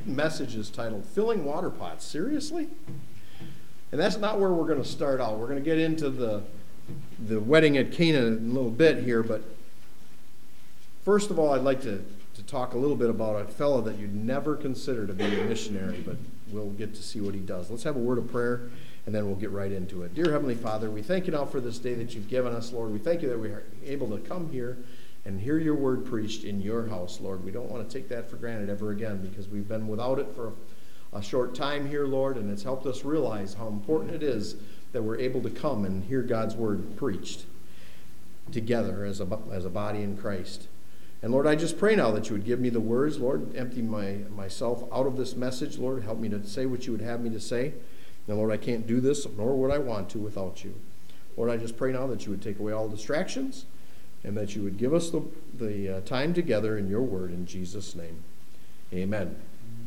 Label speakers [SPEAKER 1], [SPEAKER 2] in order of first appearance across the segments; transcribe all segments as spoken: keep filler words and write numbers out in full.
[SPEAKER 1] message is titled, Filling Water Pots. Seriously? And that's not where we're going to start out. We're going to get into the, the wedding at Cana in a little bit here, but first of all, I'd like to, to talk a little bit about a fellow that you'd never consider to be a missionary, but we'll get to see what he does. Let's have a word of prayer, and then we'll get right into it. Dear Heavenly Father, we thank you now for this day that you've given us, Lord. We thank you that we are able to come here and hear your word preached in your house, Lord. We don't want to take that for granted ever again, because we've been without it for a short time here, Lord, and it's helped us realize how important it is that we're able to come and hear God's word preached together as a, as a body in Christ. And Lord, I just pray now that you would give me the words, Lord, empty my myself out of this message, Lord. Help me to say what you would have me to say. And Lord, I can't do this, nor would I want to without you. Lord, I just pray now that you would take away all distractions and that you would give us the, the uh, time together in your word in Jesus' name. Amen.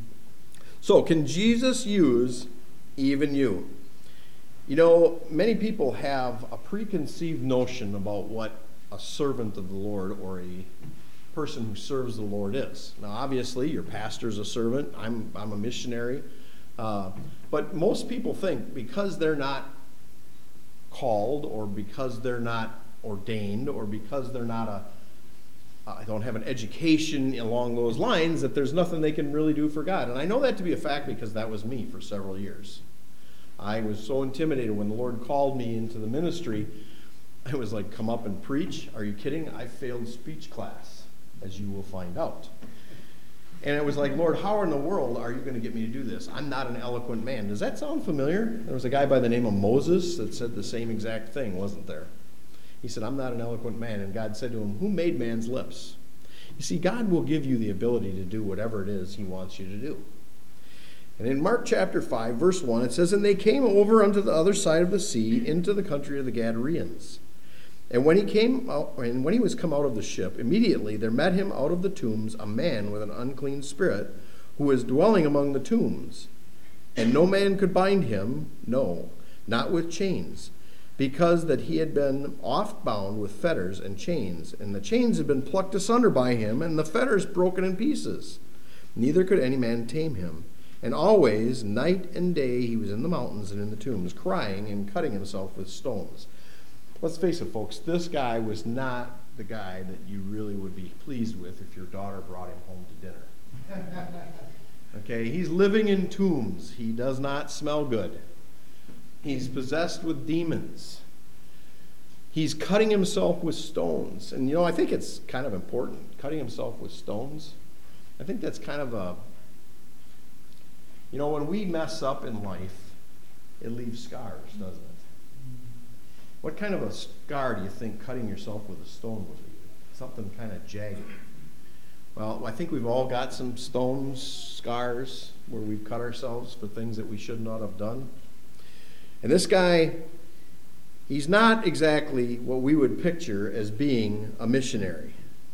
[SPEAKER 1] So, can Jesus use even you? You know, many people have a preconceived notion about what a servant of the Lord or a person who serves the Lord is. Now, obviously, your pastor's a servant. I'm, I'm a missionary. Uh, but most people think because they're not called or because they're not ordained or because they're not a I don't have an education along those lines, that there's nothing they can really do for God. And I know that to be a fact because that was me for several years. I was so intimidated when the Lord called me into the ministry. I was like, come up and preach? Are you kidding? I failed speech class, as you will find out. And it was like, Lord, how in the world are you going to get me to do this? I'm not an eloquent man. Does that sound familiar? There was a guy by the name of Moses that said the same exact thing, wasn't there? He said, I'm not an eloquent man. And God said to him, who made man's lips? You see, God will give you the ability to do whatever it is he wants you to do. And in Mark chapter five, verse one, it says, and they came over unto the other side of the sea, into the country of the Gadareans. And when he came out, and when he was come out of the ship, immediately there met him out of the tombs a man with an unclean spirit, who was dwelling among the tombs. And no man could bind him, no, not with chains, because that he had been oft bound with fetters and chains, and the chains had been plucked asunder by him, and the fetters broken in pieces. Neither could any man tame him. And always, night and day, he was in the mountains and in the tombs, crying and cutting himself with stones. Let's face it, folks, this guy was not the guy that you really would be pleased with if your daughter brought him home to dinner. Okay, he's living in tombs. He does not smell good. He's possessed with demons. He's cutting himself with stones. And, you know, I think it's kind of important, cutting himself with stones. I think that's kind of a, you know, when we mess up in life, it leaves scars, doesn't it? What kind of a scar do you think cutting yourself with a stone would leave? Something kind of jagged. Well, I think we've all got some stone scars where we've cut ourselves for things that we should not have done. And this guy, he's not exactly what we would picture as being a missionary.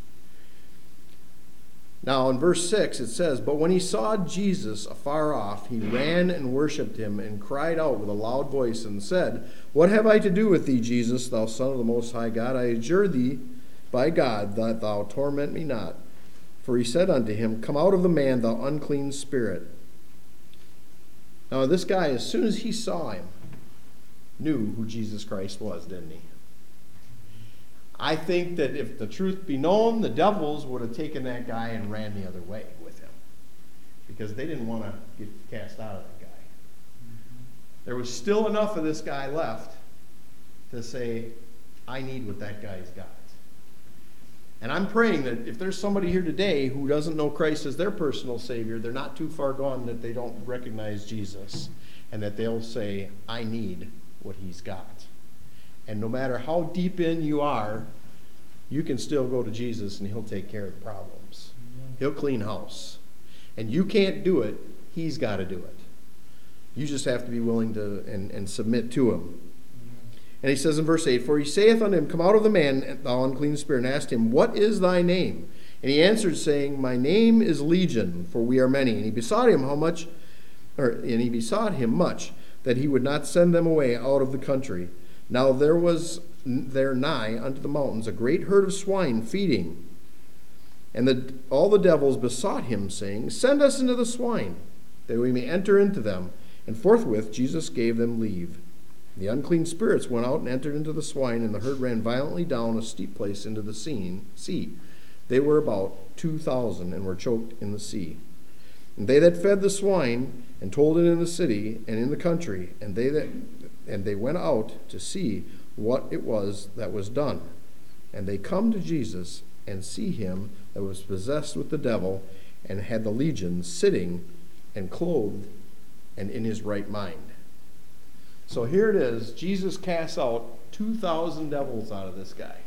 [SPEAKER 1] Now, in verse six, it says, but when he saw Jesus afar off, he ran and worshipped him and cried out with a loud voice and said, what have I to do with thee, Jesus, thou Son of the Most High God? I adjure thee by God that thou torment me not. For he said unto him, come out of the man, thou unclean spirit. Now, this guy, as soon as he saw him, knew who Jesus Christ was, didn't he? I think that if the truth be known, the devils would have taken that guy and ran the other way with him, because they didn't want to get cast out of that guy. There was still enough of this guy left to say, I need what that guy's got. And I'm praying that if there's somebody here today who doesn't know Christ as their personal Savior, they're not too far gone that they don't recognize Jesus, and that they'll say, I need what he's got. And no matter how deep in you are, you can still go to Jesus and he'll take care of the problems. He'll clean house. And you can't do it, he's got to do it. You just have to be willing to and, and submit to him. And he says in verse eight, for he saith unto him, come out of the man, thou unclean spirit, and asked him, what is thy name? And he answered, saying, my name is Legion, for we are many. And he besought him how much, or and he besought him much, that he would not send them away out of the country. Now there was there nigh unto the mountains a great herd of swine feeding. And the, all the devils besought him, saying, Send us into the swine, that we may enter into them. And forthwith Jesus gave them leave. The unclean spirits went out and entered into the swine, and the herd ran violently down a steep place into the sea. They were about two thousand, and were choked in the sea. And they that fed the swine, and told it in the city and in the country, and they that and they went out to see what it was that was done. And they come to Jesus, and see him that was possessed with the devil, and had the legion, sitting and clothed, and in his right mind. So here it is. Jesus casts out two thousand devils out of this guy.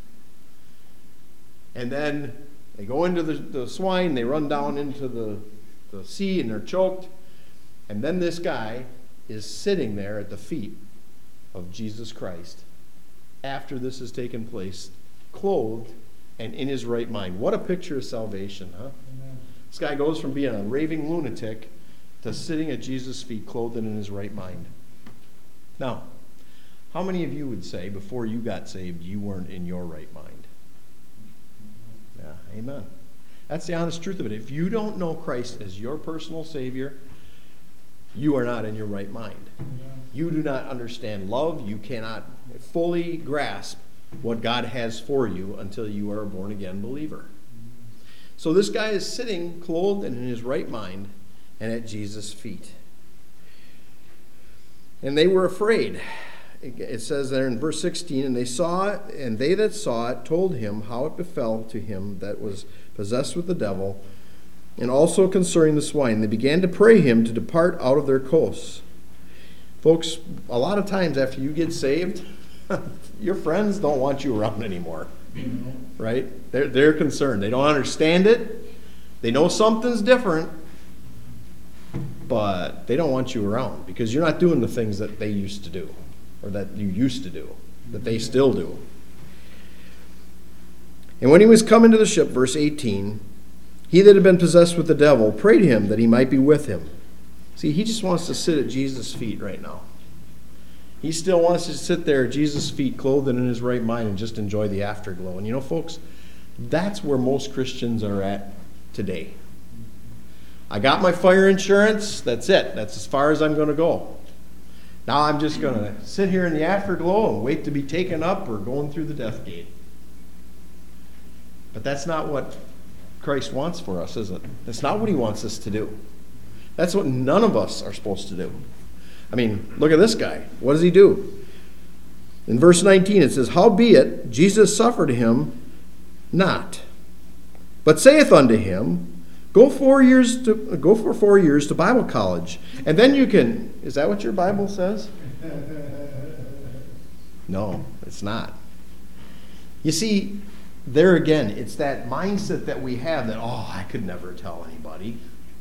[SPEAKER 1] And then they go into the, the swine, they run down into the, the sea, and they're choked. And then this guy is sitting there at the feet of Jesus Christ after this has taken place, clothed and in his right mind. What a picture of salvation, huh? Amen. This guy goes from being a raving lunatic to sitting at Jesus' feet, clothed and in his right mind. Now, how many of you would say before you got saved you weren't in your right mind? Yeah, amen. That's the honest truth of it. If you don't know Christ as your personal Savior, you are not in your right mind. You do not understand love. You cannot fully grasp what God has for you until you are a born-again believer. So this guy is sitting clothed and in his right mind and at Jesus' feet. And they were afraid. It says there in verse sixteen, and they saw it, and they that saw it told him how it befell to him that was possessed with the devil, and also concerning the swine. They began to pray him to depart out of their coasts. Folks, a lot of times after you get saved, your friends don't want you around anymore, right? They're, they're concerned. They don't understand it. They know something's different, but they don't want you around because you're not doing the things that they used to do or that you used to do, that they still do. And when he was come into the ship, verse eighteen, he that had been possessed with the devil prayed him that he might be with him. See, he just wants to sit at Jesus' feet right now. He still wants to sit there at Jesus' feet, clothed and in his right mind, and just enjoy the afterglow. And you know, folks, that's where most Christians are at today. I got my fire insurance. That's it. That's as far as I'm going to go. Now I'm just going to sit here in the afterglow and wait to be taken up or going through the death gate. But that's not what Christ wants for us, is it? That's not what he wants us to do. That's what none of us are supposed to do. I mean, look at this guy. What does he do? In verse nineteen it says, Howbeit Jesus suffered him not, but saith unto him, Go four years to go for four years to Bible college, and then you can. Is that what your Bible says? No, it's not. You see, there again, it's that mindset that we have that, oh, I could never tell anybody.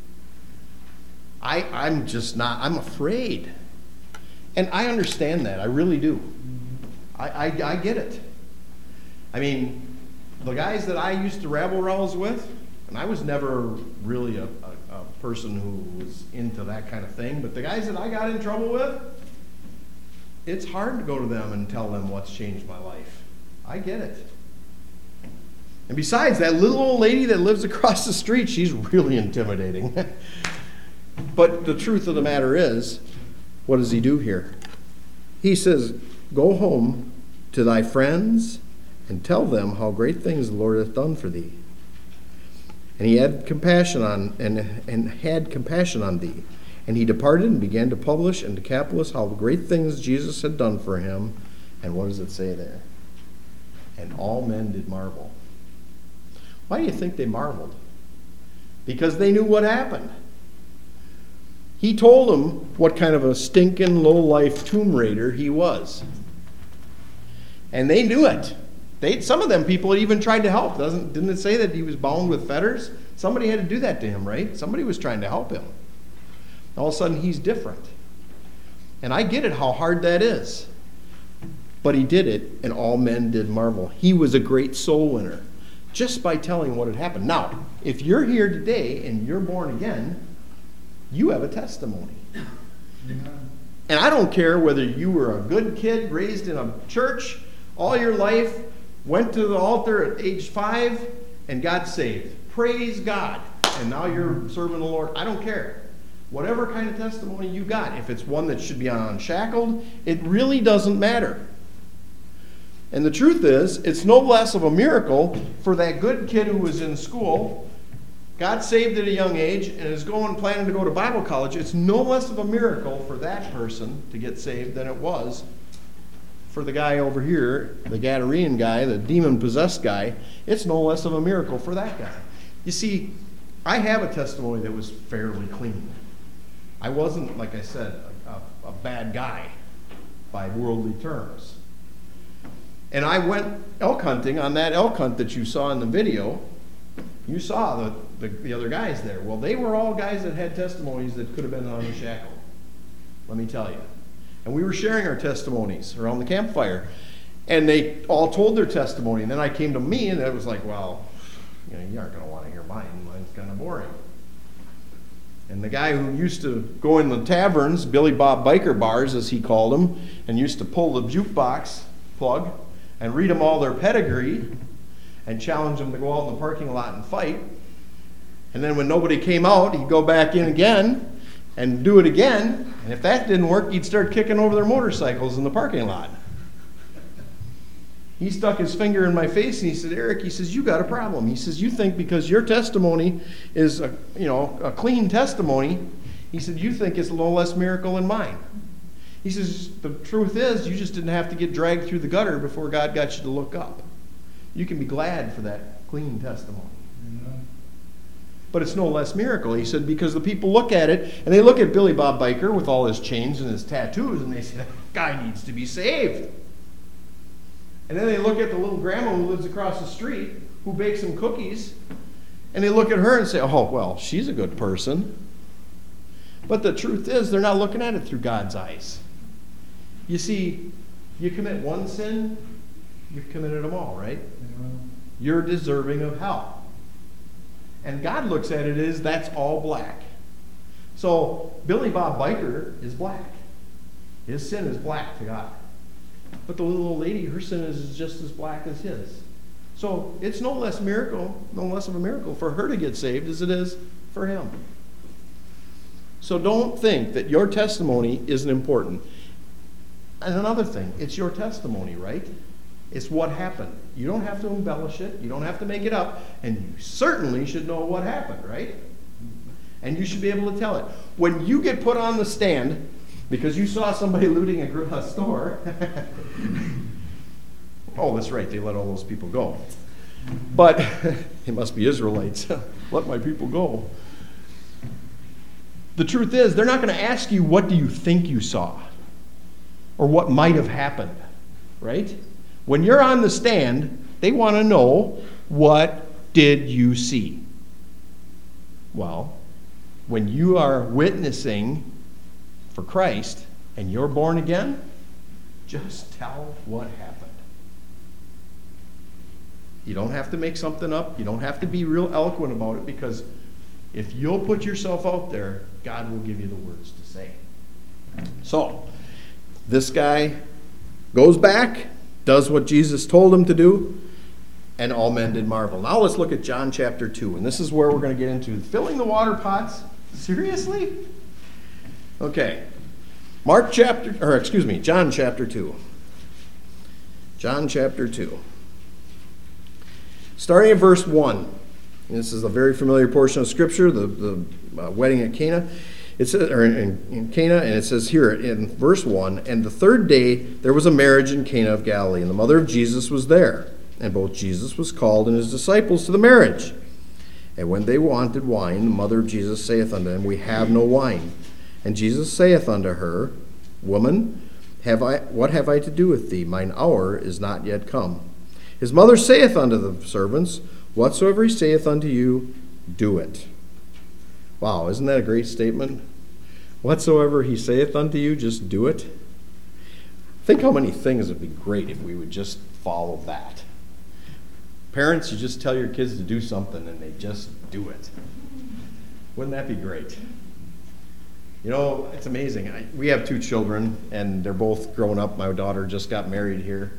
[SPEAKER 1] I, I'm just not, I'm afraid. And I understand that, I really do. I, I, I get it. I mean, the guys that I used to rabble-rouse with, and I was never really a, a, a person who was into that kind of thing, but the guys that I got in trouble with, it's hard to go to them and tell them what's changed my life. I get it. And besides, that little old lady that lives across the street, she's really intimidating. But the truth of the matter is, what does he do here? He says, Go home to thy friends and tell them how great things the Lord hath done for thee. And he had compassion on and, and had compassion on thee. And he departed and began to publish in Decapolis how great things Jesus had done for him. And what does it say there? And all men did marvel. Why do you think they marveled? Because they knew what happened. He told them what kind of a stinking, low-life tomb raider he was. And they knew it. They, some of them people had even tried to help. Doesn't, didn't it say that he was bound with fetters? Somebody had to do that to him, right? Somebody was trying to help him. All of a sudden, he's different. And I get it, how hard that is. But he did it, and all men did marvel. He was a great soul winner just by telling what had happened. Now, if you're here today and you're born again, you have a testimony. And I don't care whether you were a good kid raised in a church all your life, went to the altar at age five, and got saved. Praise God. And now you're serving the Lord. I don't care. Whatever kind of testimony you got, if it's one that should be unshackled, it really doesn't matter. And the truth is, it's no less of a miracle for that good kid who was in school, got saved at a young age, and is going planning to go to Bible college. It's no less of a miracle for that person to get saved than it was for the guy over here, the Gadarene guy, the demon-possessed guy. It's no less of a miracle for that guy. You see, I have a testimony that was fairly clean. I wasn't, like I said, a, a bad guy by worldly terms. And I went elk hunting on that elk hunt that you saw in the video. You saw the, the, the other guys there. Well, they were all guys that had testimonies that could have been unshackled. Let me tell you. And we were sharing our testimonies around the campfire. And they all told their testimony. And then I came to me, and it was like, well, you know, you aren't going to want to hear mine. Mine's kind of boring. And the guy who used to go in the taverns, Billy Bob Biker Bars, as he called them, and used to pull the jukebox plug and read them all their pedigree and challenge them to go out in the parking lot and fight. And then when nobody came out, he'd go back in again and do it again. And if that didn't work, he'd start kicking over their motorcycles in the parking lot. He stuck his finger in my face and he said, Eric, he says, you got a problem. He says, you think because your testimony is a, you know, a clean testimony, he said, you think it's a little less miracle than mine. He says, the truth is, you just didn't have to get dragged through the gutter before God got you to look up. You can be glad for that clean testimony. Amen. But it's no less miracle, he said, because the people look at it, and they look at Billy Bob Biker with all his chains and his tattoos, and they say, that guy needs to be saved. And then they look at the little grandma who lives across the street, who bakes some cookies, and they look at her and say, oh, well, she's a good person. But the truth is, they're not looking at it through God's eyes. You see, you commit one sin, you've committed them all, right? Amen. You're deserving of hell. And God looks at it as that's all black. So Billy Bob Biker is black. His sin is black to God. But the little old lady, her sin is just as black as his. So it's no less miracle, no less of a miracle for her to get saved as it is for him. So don't think that your testimony isn't important. And another thing, it's your testimony, right? It's what happened. You don't have to embellish it. You don't have to make it up. And you certainly should know what happened, right? And you should be able to tell it. When you get put on the stand because you saw somebody looting a, a store, oh, that's right, they let all those people go. But it must be Israelites. Let my people go. The truth is, they're not going to ask you, what do you think you saw? Or what might have happened, right? When you're on the stand, they want to know, what did you see? Well, when you are witnessing for Christ and you're born again, just tell what happened. You don't have to make something up. You don't have to be real eloquent about it, because if you'll put yourself out there, God will give you the words to say. So, this guy goes back, does what Jesus told him to do, and all men did marvel. Now let's look at John chapter two, and this is where we're going to get into filling the water pots. Seriously? Okay. Mark chapter, or excuse me, John chapter two. John chapter two. Starting at verse one. This is a very familiar portion of Scripture, the, the uh, wedding at Cana. It says, or in, in Cana, and it says here in verse one, and the third day there was a marriage in Cana of Galilee, and the mother of Jesus was there. And both Jesus was called and his disciples to the marriage. And when they wanted wine, the mother of Jesus saith unto them, we have no wine. And Jesus saith unto her, Woman, have I what have I to do with thee? Mine hour is not yet come. His mother saith unto the servants, Whatsoever he saith unto you, do it. Wow, isn't that a great statement? Whatsoever he saith unto you, just do it. Think how many things would be great if we would just follow that. Parents, you just tell your kids to do something and they just do it. Wouldn't that be great? You know, it's amazing. I, we have two children, and they're both grown up. My daughter just got married here.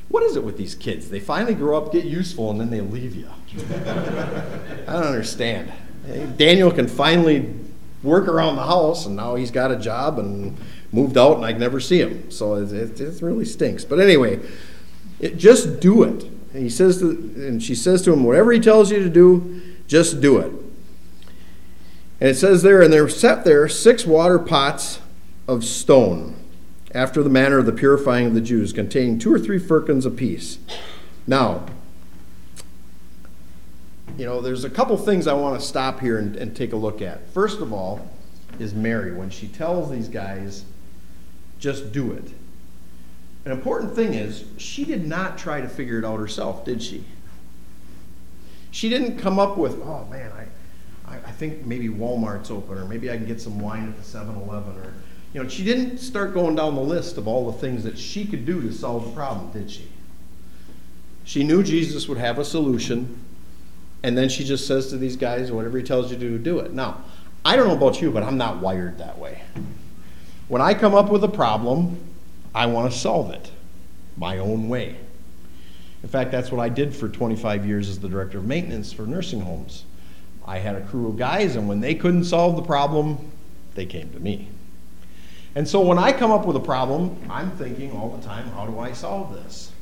[SPEAKER 1] What is it with these kids? They finally grow up, get useful, and then they leave you. I don't understand. Daniel can finally work around the house, and now he's got a job and moved out, and I can never see him. So it, it, it really stinks. But anyway, it, just do it. And he says, to, and she says to him, whatever he tells you to do, just do it. And it says there, and there set there six water pots of stone, after the manner of the purifying of the Jews, containing two or three firkins apiece. Now, you know, there's a couple things I want to stop here and, and take a look at. First of all is Mary, when she tells these guys, just do it. An important thing is, she did not try to figure it out herself, did she? She didn't come up with, oh man, I, I, I think maybe Walmart's open, or maybe I can get some wine at the seven eleven, or you know, she didn't start going down the list of all the things that she could do to solve the problem, did she? She knew Jesus would have a solution, and then she just says to these guys, whatever he tells you to do, do it. Now, I don't know about you, but I'm not wired that way. When I come up with a problem, I want to solve it my own way. In fact, that's what I did for twenty-five years as the director of maintenance for nursing homes. I had a crew of guys, and when they couldn't solve the problem, they came to me. And so when I come up with a problem, I'm thinking all the time, how do I solve this?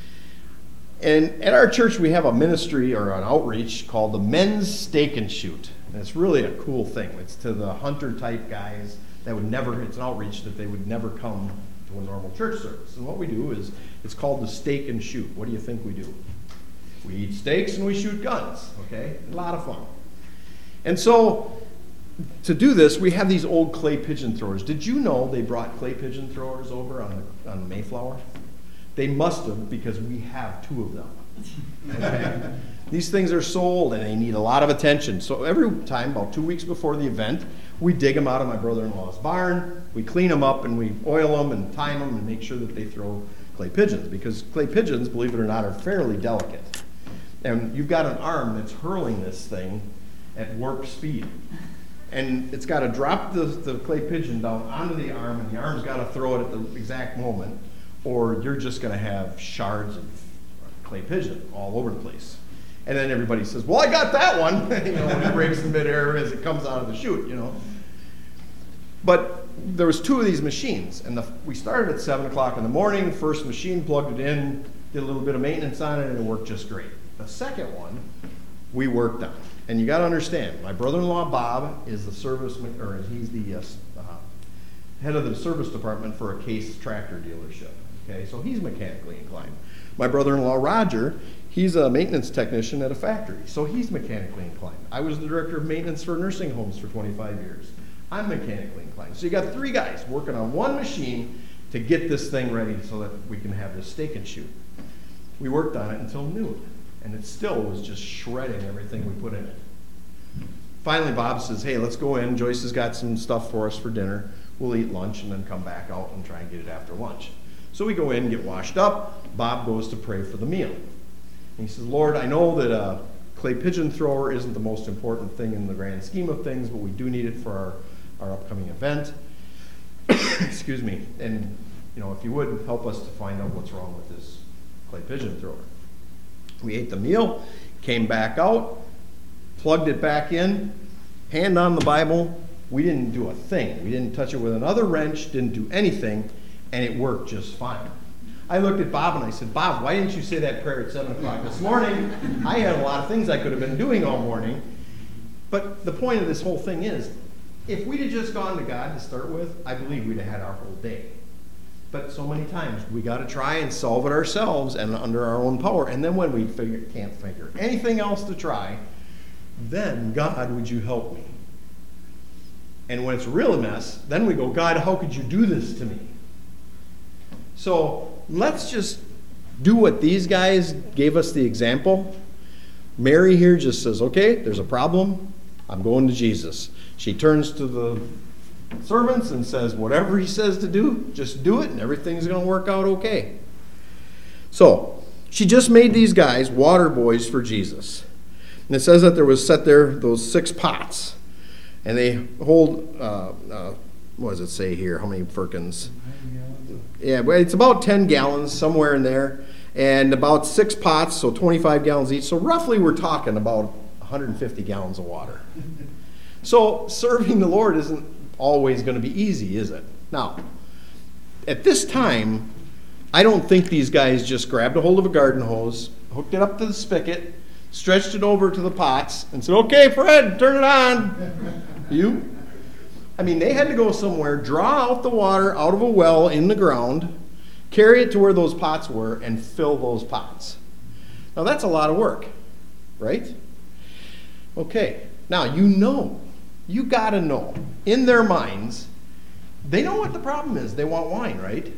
[SPEAKER 1] And at our church, we have a ministry or an outreach called the Men's Steak and Shoot. And it's really a cool thing. It's to the hunter-type guys that would never, it's an outreach that they would never come to a normal church service. And what we do is, it's called the Steak and Shoot. What do you think we do? We eat steaks and we shoot guns, okay? A lot of fun. And so, to do this, we have these old clay pigeon throwers. Did you know they brought clay pigeon throwers over on the, on Mayflower? They must have, because we have two of them. Okay? These things are so old and they need a lot of attention. So every time, about two weeks before the event, we dig them out of my brother-in-law's barn, we clean them up, and we oil them and time them and make sure that they throw clay pigeons. Because clay pigeons, believe it or not, are fairly delicate. And you've got an arm that's hurling this thing at warp speed. And it's got to drop the, the clay pigeon down onto the arm, and the arm's got to throw it at the exact moment, or you're just going to have shards of clay pigeon all over the place. And then everybody says, well, I got that one, you know, when it breaks in midair as it comes out of the chute, you know. But there was two of these machines, and the, we started at seven o'clock in the morning. First machine, plugged it in, did a little bit of maintenance on it, and it worked just great. The second one, we worked on. And you got to understand, my brother-in-law Bob is the service, or he's the uh, uh, head of the service department for a Case tractor dealership. Okay, so he's mechanically inclined. My brother-in-law Roger, he's a maintenance technician at a factory, so he's mechanically inclined. I was the director of maintenance for nursing homes for twenty-five years. I'm mechanically inclined. So you got three guys working on one machine to get this thing ready so that we can have this steak and shoot. We worked on it until noon. And it still was just shredding everything we put in it. Finally, Bob says, hey, let's go in. Joyce has got some stuff for us for dinner. We'll eat lunch and then come back out and try and get it after lunch. So we go in, get washed up. Bob goes to pray for the meal. And he says, Lord, I know that a clay pigeon thrower isn't the most important thing in the grand scheme of things, but we do need it for our, our upcoming event. Excuse me. And, you know, if you would, help us to find out what's wrong with this clay pigeon thrower. We ate the meal, came back out, plugged it back in, hand on the Bible. We didn't do a thing. We didn't touch it with another wrench, didn't do anything, and it worked just fine. I looked at Bob and I said, Bob, why didn't you say that prayer at seven o'clock this morning? I had a lot of things I could have been doing all morning. But the point of this whole thing is, if we'd have just gone to God to start with, I believe we'd have had our whole day. But so many times we got to try and solve it ourselves and under our own power. And then when we figure, can't figure anything else to try, then God, would you help me? And when it's a real mess, then we go, God, how could you do this to me? So let's just do what these guys gave us the example. Mary here just says, okay, there's a problem. I'm going to Jesus. She turns to the servants and says, whatever he says to do, just do it and everything's going to work out okay. So she just made these guys water boys for Jesus. And it says that there was set there those six pots. And they hold, uh, uh, what does it say here? How many firkins? Yeah, but it's about ten gallons, somewhere in there. and about six pots, so twenty-five gallons each. So roughly we're talking about one hundred fifty gallons of water. So serving the Lord isn't always going to be easy, is it? Now, at this time, I don't think these guys just grabbed a hold of a garden hose, hooked it up to the spigot, stretched it over to the pots, and said, okay, Fred, turn it on. You? I mean, they had to go somewhere, draw out the water out of a well in the ground, carry it to where those pots were, and fill those pots. Now, that's a lot of work, right? Okay, now you know, you got to know, in their minds, they know what the problem is. They want wine, right?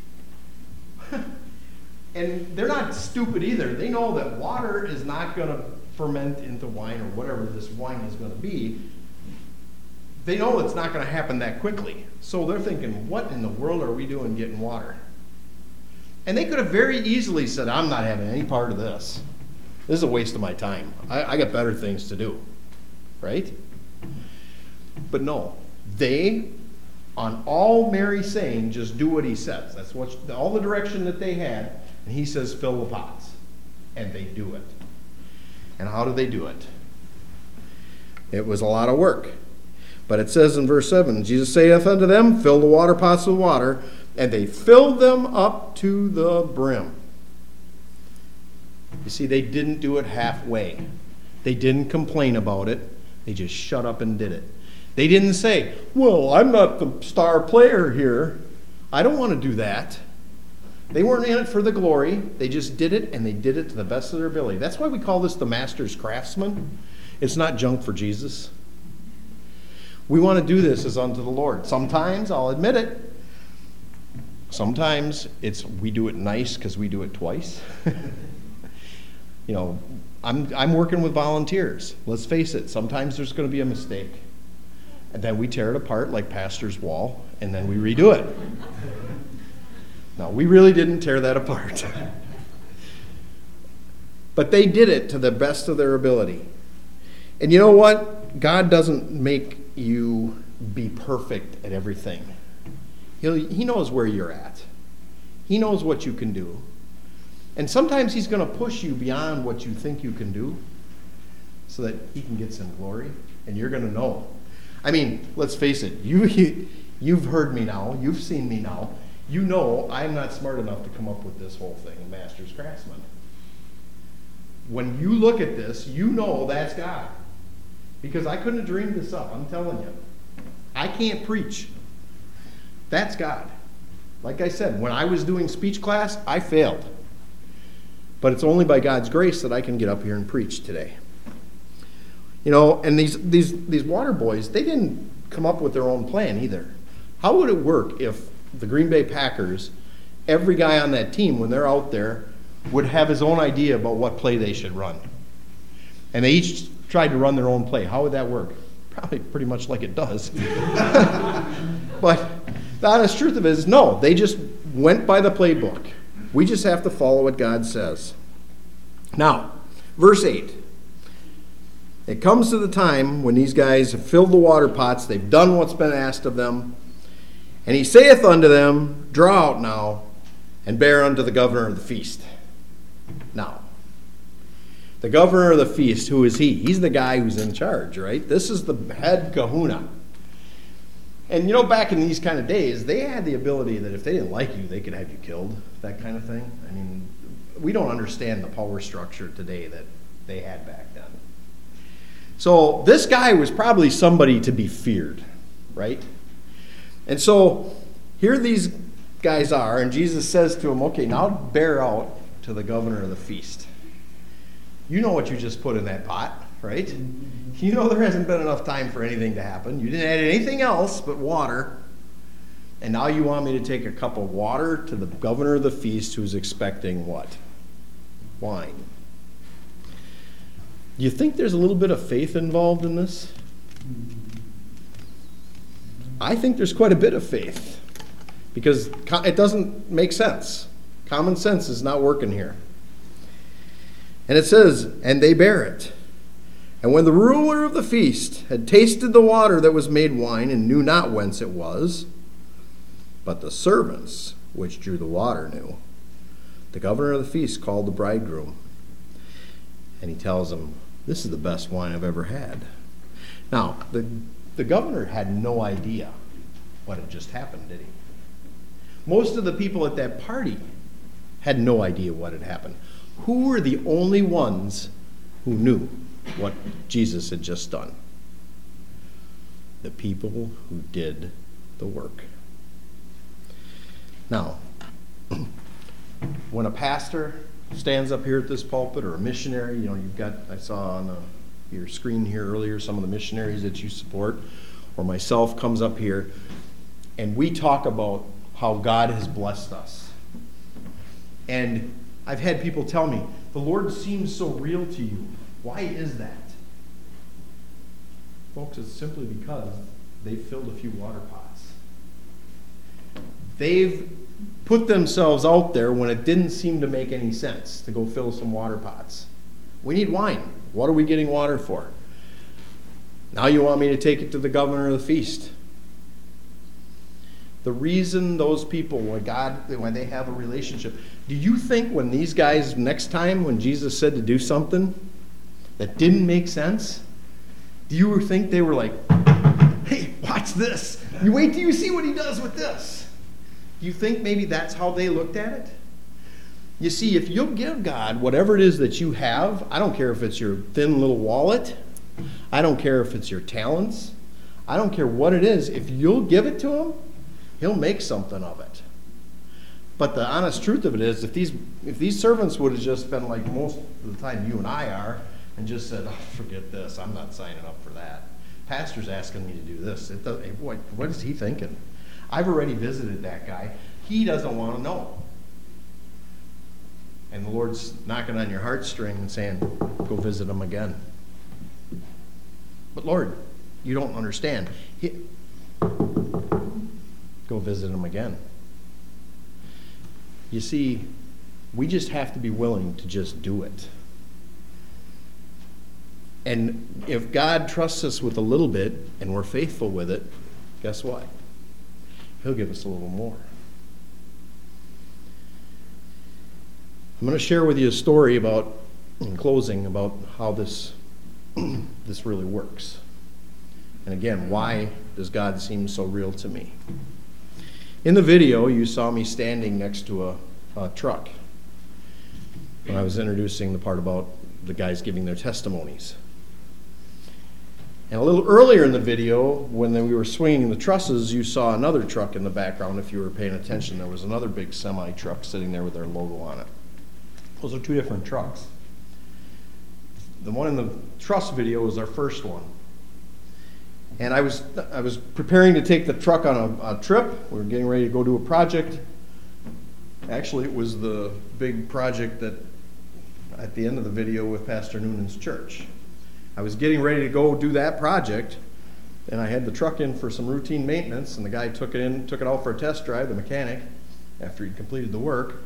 [SPEAKER 1] And they're not stupid either. They know that water is not going to ferment into wine or whatever this wine is going to be. They know it's not going to happen that quickly. So they're thinking, what in the world are we doing getting water? And they could have very easily said, I'm not having any part of this. This is a waste of my time. I, I got better things to do. Right? But no. They, on all Mary's saying, just do what he says. That's what all the direction that they had. And he says, fill the pots. And they do it. And how do they do it? It was a lot of work. But it says in verse seven, Jesus saith unto them, fill the water pots with water. And they filled them up to the brim. You see, they didn't do it halfway. They didn't complain about it. They just shut up and did it. They didn't say, well, I'm not the star player here. I don't want to do that. They weren't in it for the glory. They just did it, and they did it to the best of their ability. That's why we call this the master's craftsman. It's not junk for Jesus. We want to do this as unto the Lord. Sometimes, I'll admit it, sometimes it's we do it nice because we do it twice. You know, I'm I'm working with volunteers. Let's face it, sometimes there's going to be a mistake. And then we tear it apart like Pastor's wall, and then we redo it. No, we really didn't tear that apart. But they did it to the best of their ability. And you know what? God doesn't make you be perfect at everything. He'll, he knows where you're at. He knows what you can do. And sometimes he's going to push you beyond what you think you can do so that he can get some glory, and you're going to know. I mean, let's face it. You, you, you've heard me now. You've seen me now. You know I'm not smart enough to come up with this whole thing, master's craftsman. When you look at this, you know that's God. Because I couldn't have dreamed this up, I'm telling you. I can't preach. That's God. Like I said, when I was doing speech class, I failed. But it's only by God's grace that I can get up here and preach today. You know, and these these these water boys, they didn't come up with their own plan either. How would it work if the Green Bay Packers, every guy on that team, when they're out there, would have his own idea about what play they should run? And they each tried to run their own play. How would that work? Probably pretty much like it does. But the honest truth of it is, no, they just went by the playbook. We just have to follow what God says. Now, verse eight. It comes to the time when these guys have filled the water pots, they've done what's been asked of them, and he saith unto them, draw out now, and bear unto the governor of the feast. Now, the governor of the feast, who is he? He's the guy who's in charge, right? This is the head kahuna. And you know, back in these kind of days, they had the ability that if they didn't like you, they could have you killed, that kind of thing. I mean, we don't understand the power structure today that they had back then. So this guy was probably somebody to be feared, right? And so here these guys are, and Jesus says to them, okay, now bear out to the governor of the feast. You know what you just put in that pot, right? You know there hasn't been enough time for anything to happen. You didn't add anything else but water. And now you want me to take a cup of water to the governor of the feast who's expecting what? Wine. Do you think there's a little bit of faith involved in this? I think there's quite a bit of faith. Because it doesn't make sense. Common sense is not working here. And it says, and they bear it. And when the ruler of the feast had tasted the water that was made wine, and knew not whence it was, but the servants which drew the water knew, the governor of the feast called the bridegroom, and he tells him, "This is the best wine I've ever had." Now, the, the governor had no idea what had just happened, did he? Most of the people at that party had no idea what had happened. Who were the only ones who knew what Jesus had just done? The people who did the work. Now, when a pastor stands up here at this pulpit, or a missionary, you know, you've got, I saw on uh, your screen here earlier some of the missionaries that you support, or myself comes up here, and we talk about how God has blessed us. And I've had people tell me, the Lord seems so real to you. Why is that? Folks, it's simply because they've filled a few water pots. They've put themselves out there when it didn't seem to make any sense to go fill some water pots. We need wine. What are we getting water for? Now you want me to take it to the governor of the feast. The reason those people, when God, when they have a relationship, do you think when these guys, next time when Jesus said to do something that didn't make sense, do you think they were like, "Hey, watch this. You wait till you see what he does with this"? Do you think maybe that's how they looked at it? You see, if you'll give God whatever it is that you have, I don't care if it's your thin little wallet, I don't care if it's your talents, I don't care what it is, if you'll give it to him, he'll make something of it. But the honest truth of it is, if these if these servants would have just been like most of the time you and I are, and just said, "Oh, forget this, I'm not signing up for that. Pastor's asking me to do this. It does, what, what is he thinking? I've already visited that guy. He doesn't want to know." And the Lord's knocking on your heartstring and saying, "Go visit him again." "But Lord, you don't understand." He, Go visit him again. You see, we just have to be willing to just do it. And if God trusts us with a little bit and we're faithful with it, guess what? He'll give us a little more. I'm going to share with you a story about, in closing, about how this this really works. And again, why does God seem so real to me? In the video, you saw me standing next to a, a truck when I was introducing the part about the guys giving their testimonies. And a little earlier in the video, when we were swinging the trusses, you saw another truck in the background. If you were paying attention, there was another big semi-truck sitting there with their logo on it. Those are two different trucks. The one in the truss video was our first one. And I was I was preparing to take the truck on a, a trip. We were getting ready to go do a project. Actually, it was the big project that at the end of the video with Pastor Noonan's church. I was getting ready to go do that project, and I had the truck in for some routine maintenance, and the guy took it in, took it out for a test drive, the mechanic, after he'd completed the work.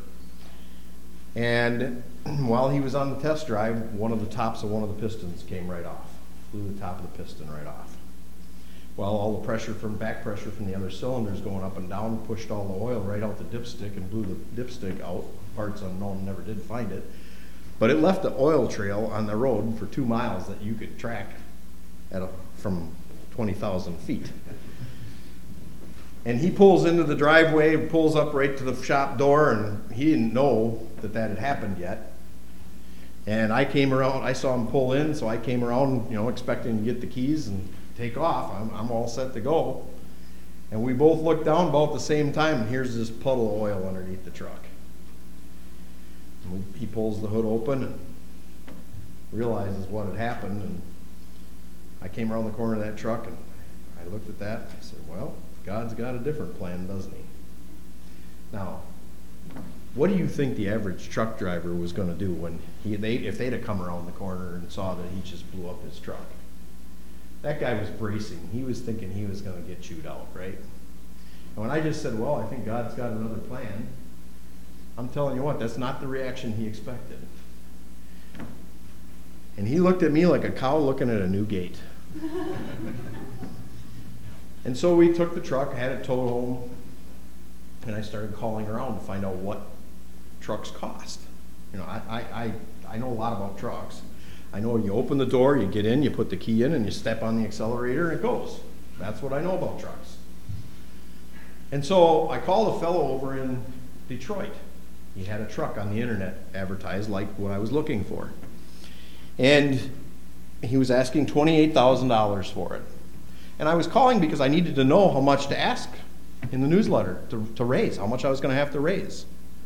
[SPEAKER 1] And while he was on the test drive, one of the tops of one of the pistons came right off. Blew the top of the piston right off. Well, all the pressure from back pressure from the other cylinders going up and down pushed all the oil right out the dipstick and blew the dipstick out. Parts unknown, never did find it. But it left an oil trail on the road for two miles that you could track at a, from twenty thousand feet. And he pulls into the driveway, pulls up right to the shop door, and he didn't know that that had happened yet. And I came around, I saw him pull in, so I came around, you know, expecting to get the keys and take off. I'm, I'm all set to go. And we both looked down about the same time, and here's this puddle of oil underneath the truck. And we, he pulls the hood open and realizes what had happened. And I came around the corner of that truck, and I looked at that, and I said, well, God's got a different plan, doesn't he? Now, what do you think the average truck driver was going to do when he, they, if they'd have come around the corner and saw that he just blew up his truck? That guy was bracing. He was thinking he was going to get chewed out, right? And when I just said, well, I think God's got another plan, I'm telling you what, that's not the reaction he expected. And he looked at me like a cow looking at a new gate. And so we took the truck, had it towed home, and I started calling around to find out what trucks cost. You know, I, I, I, I know a lot about trucks. I know you open the door, you get in, you put the key in, and you step on the accelerator, and it goes. That's what I know about trucks. And so I called a fellow over in Detroit. He had a truck on the internet advertised like what I was looking for. And he was asking twenty-eight thousand dollars for it. And I was calling because I needed to know how much to ask in the newsletter to, to raise, how much I was going to have to raise.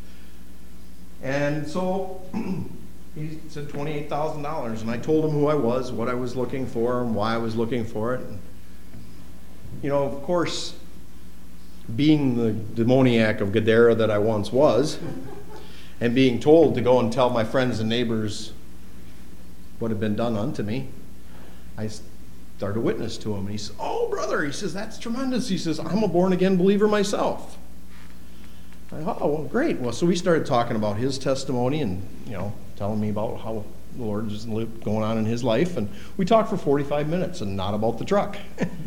[SPEAKER 1] And so he said twenty-eight thousand dollars, and I told him who I was, what I was looking for, and why I was looking for it. And, you know, of course, being the demoniac of Gadara that I once was, and being told to go and tell my friends and neighbors what had been done unto me, I started to witness to him. And he said, "Oh, brother," he says, "that's tremendous." He says, "I'm a born-again believer myself." I thought, "Oh, well, great." Well, so we started talking about his testimony and, you know, telling me about how the Lord is going on in his life. And we talked for forty-five minutes and not about the truck.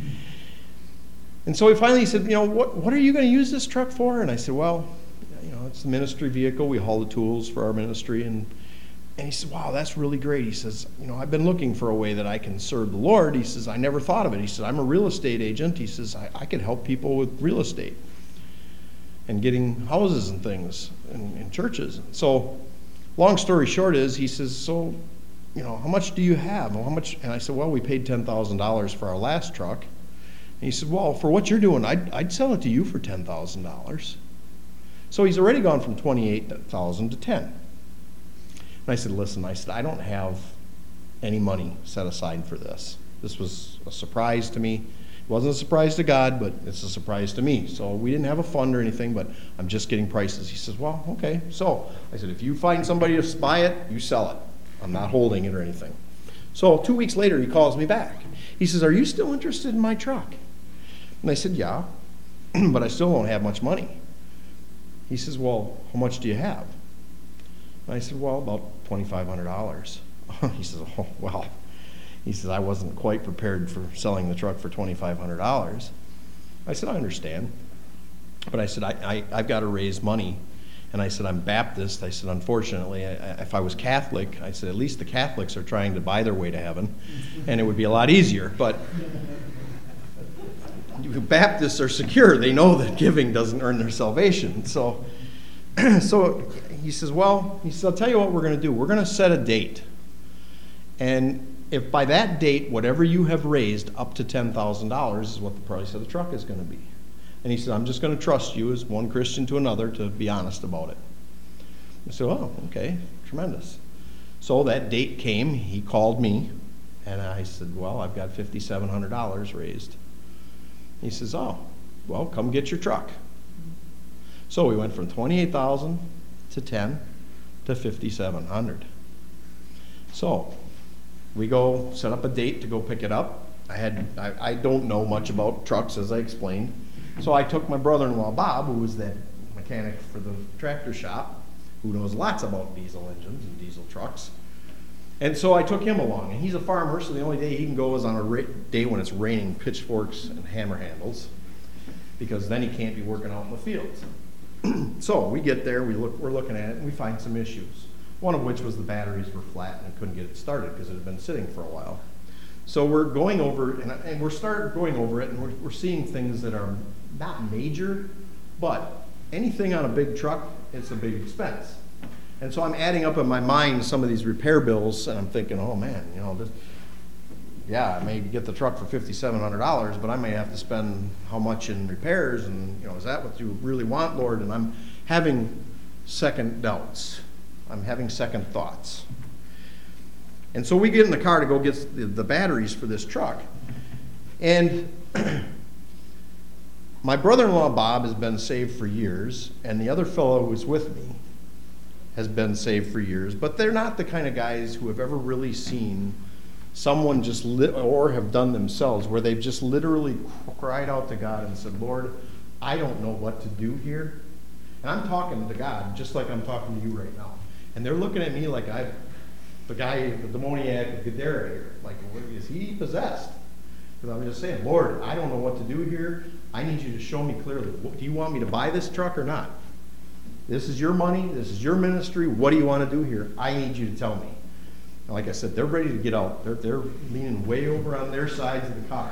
[SPEAKER 1] And so he finally said, "You know, what, what are you going to use this truck for?" And I said, "Well, you know, it's the ministry vehicle. We haul the tools for our ministry." And And he said, "Wow, that's really great." He says, "You know, I've been looking for a way that I can serve the Lord." He says, "I never thought of it." He said, "I'm a real estate agent." He says, I, I could help people with real estate and getting houses and things in, in churches." So long story short is, he says, "So, you know, how much do you have? Well, how much?" And I said, "Well, we paid ten thousand dollars for our last truck." And he said, "Well, for what you're doing, I'd, I'd sell it to you for ten thousand dollars. So he's already gone from twenty-eight thousand dollars to ten. And I said, "Listen," I said, "I don't have any money set aside for this. This was a surprise to me. It wasn't a surprise to God, but it's a surprise to me. So we didn't have a fund or anything, but I'm just getting prices." He says, "Well, okay." So I said, "If you find somebody to buy it, you sell it. I'm not holding it or anything." So two weeks later, he calls me back. He says, "Are you still interested in my truck?" And I said, "Yeah, but I still don't have much money." He says, "Well, how much do you have?" And I said, "Well, about twenty-five hundred dollars. He says, "Oh, well." He says, "I wasn't quite prepared for selling the truck for twenty-five hundred dollars. I said, "I understand." But I said, I, I, I've got to raise money. And I said, "I'm Baptist." I said, "Unfortunately, I, I, if I was Catholic," I said, "at least the Catholics are trying to buy their way to heaven, and it would be a lot easier. But Baptists are secure. They know that giving doesn't earn their salvation." So, so he says, "Well," he says, "I'll tell you what we're going to do. We're going to set a date. And if by that date, whatever you have raised up to ten thousand dollars is what the price of the truck is going to be." And he said, "I'm just going to trust you as one Christian to another to be honest about it." I said, "Oh, okay, tremendous." So that date came. He called me, and I said, "Well, I've got five thousand seven hundred dollars raised." He says, "Oh, well, come get your truck." So we went from twenty-eight thousand dollars to ten to five thousand seven hundred dollars. So we go set up a date to go pick it up. I had I, I don't know much about trucks, as I explained. So I took my brother-in-law, Bob, who was the mechanic for the tractor shop, who knows lots about diesel engines and diesel trucks. And so I took him along, and he's a farmer, so the only day he can go is on a ra- day when it's raining pitchforks and hammer handles, because then he can't be working out in the fields. So we get there, we look, we're looking at it, and we find some issues. One of which was the batteries were flat and couldn't get it started because it had been sitting for a while. So we're going over, and, and we're starting going over it, and we're, we're seeing things that are not major, but anything on a big truck, it's a big expense. And so I'm adding up in my mind some of these repair bills, and I'm thinking, oh man, you know, this, yeah, I may get the truck for five thousand seven hundred dollars, but I may have to spend how much in repairs, and you know, is that what you really want, Lord? And I'm having second doubts. I'm having second thoughts. And so we get in the car to go get the, the batteries for this truck. And my brother-in-law, Bob, has been saved for years, and the other fellow who's with me has been saved for years, but they're not the kind of guys who have ever really seen someone just lit, or have done themselves, where they've just literally cried out to God and said, "Lord, I don't know what to do here." And I'm talking to God just like I'm talking to you right now. And they're looking at me like I'm the guy, the demoniac of Gadara here. Like, is he possessed? Because I'm just saying, "Lord, I don't know what to do here. I need you to show me clearly. Do you want me to buy this truck or not?" This is your money. This is your ministry. What do you want to do here? I need you to tell me. And like I said, they're ready to get out. They're, they're leaning way over on their sides of the car.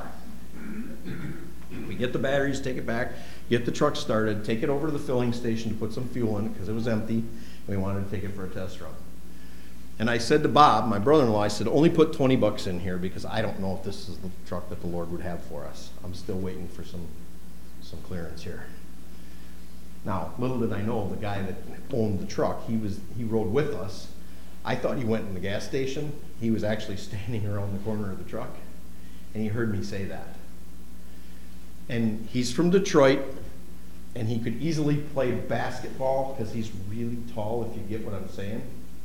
[SPEAKER 1] We get the batteries, take it back, get the truck started, take it over to the filling station to put some fuel in it because it was empty, and we wanted to take it for a test run. And I said to Bob, my brother-in-law, I said, only put twenty bucks in here because I don't know if this is the truck that the Lord would have for us. I'm still waiting for some, some clearance here. Now, little did I know, the guy that owned the truck, he was he rode with us. I thought he went in the gas station. He was actually standing around the corner of the truck, and he heard me say that. And he's from Detroit, and he could easily play basketball because he's really tall, if you get what I'm saying.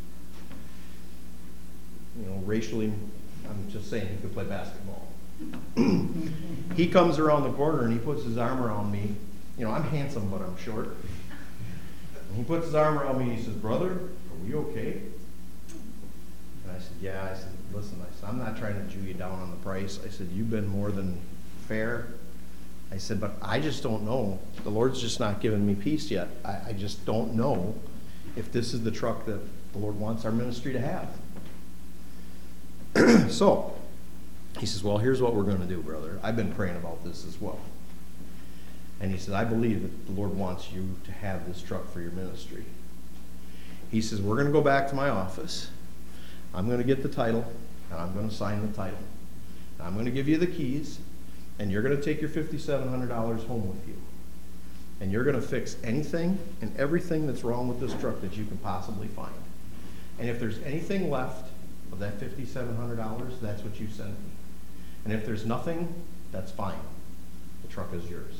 [SPEAKER 1] You know, racially, I'm just saying he could play basketball. He comes around the corner and he puts his arm around me. You know, I'm handsome, but I'm short. And he puts his arm around me and he says, "Brother, are we okay?" And I said, "Yeah." I said, "Listen," I said, "I'm not trying to Jew you down on the price." I said, "You've been more than fair." I said, "But I just don't know. The Lord's just not giving me peace yet. I, I just don't know if this is the truck that the Lord wants our ministry to have." So, he says, "Well, here's what we're going to do, brother. I've been praying about this as well." And he said, "I believe that the Lord wants you to have this truck for your ministry." He says, "We're going to go back to my office. I'm going to get the title, and I'm going to sign the title. And I'm going to give you the keys, and you're going to take your five thousand seven hundred dollars home with you. And you're going to fix anything and everything that's wrong with this truck that you can possibly find. And if there's anything left of that five thousand seven hundred dollars, that's what you send me. And if there's nothing, that's fine. The truck is yours."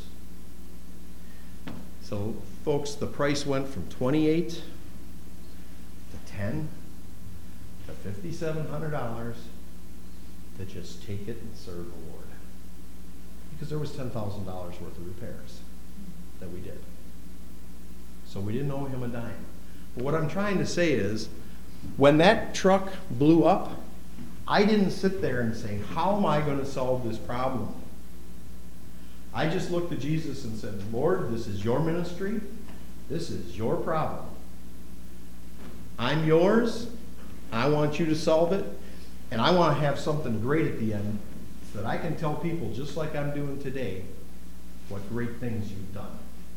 [SPEAKER 1] So, folks, the price went from twenty-eight to ten to five thousand seven hundred dollars to just take it and serve the Lord. Because there was ten thousand dollars worth of repairs that we did. So we didn't owe him a dime. But what I'm trying to say is, when that truck blew up, I didn't sit there and say, "How am I going to solve this problem?" I just looked at Jesus and said, "Lord, this is your ministry. This is your problem. I'm yours. I want you to solve it. And I want to have something great at the end so that I can tell people, just like I'm doing today, what great things you've done."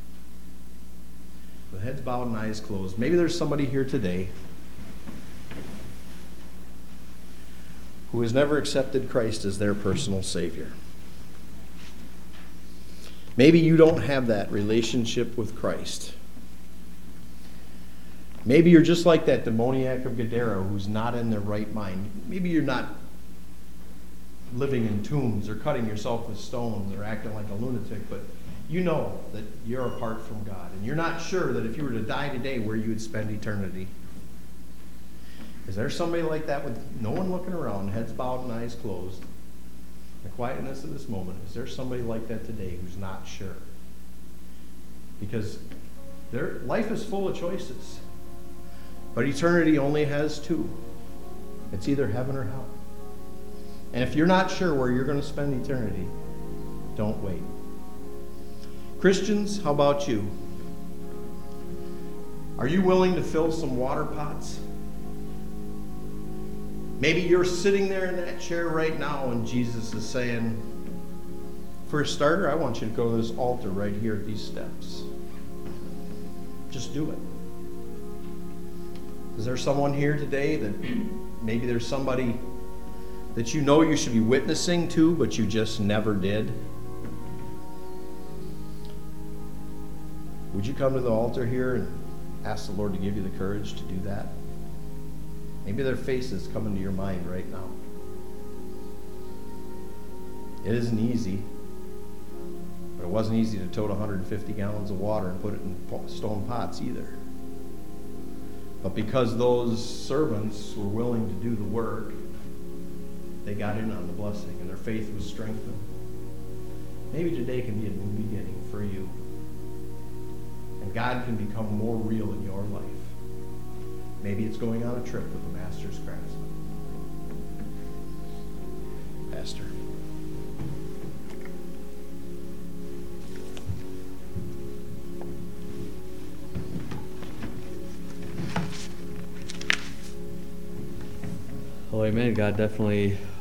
[SPEAKER 1] With heads bowed and eyes closed, maybe there's somebody here today who has never accepted Christ as their personal Savior. Maybe you don't have that relationship with Christ. Maybe you're just like that demoniac of Gadara who's not in their right mind. Maybe you're not living in tombs or cutting yourself with stones or acting like a lunatic, but you know that you're apart from God. And you're not sure that if you were to die today, where you would spend eternity. Is there somebody like that with no one looking around, heads bowed and eyes closed, the quietness of this moment? Is there somebody like that today who's not sure? Because their life is full of choices. But eternity only has two. It's either heaven or hell. And if you're not sure where you're going to spend eternity, don't wait. Christians, how about you? Are you willing to fill some water pots? Maybe you're sitting there in that chair right now and Jesus is saying, "For a starter, I want you to go to this altar right here at these steps. Just do it." Is there someone here today that maybe there's somebody that you know you should be witnessing to, but you just never did? Would you come to the altar here and ask the Lord to give you the courage to do that? Maybe their faces come into your mind right now. It isn't easy, but it wasn't easy to tote one hundred fifty gallons of water and put it in stone pots either. But because those servants were willing to do the work, they got in on the blessing and their faith was strengthened. Maybe today can be a new beginning for you. And God can become more real in your life. Maybe it's going on a trip with a master's craftsman. Pastor.
[SPEAKER 2] Well, amen. God definitely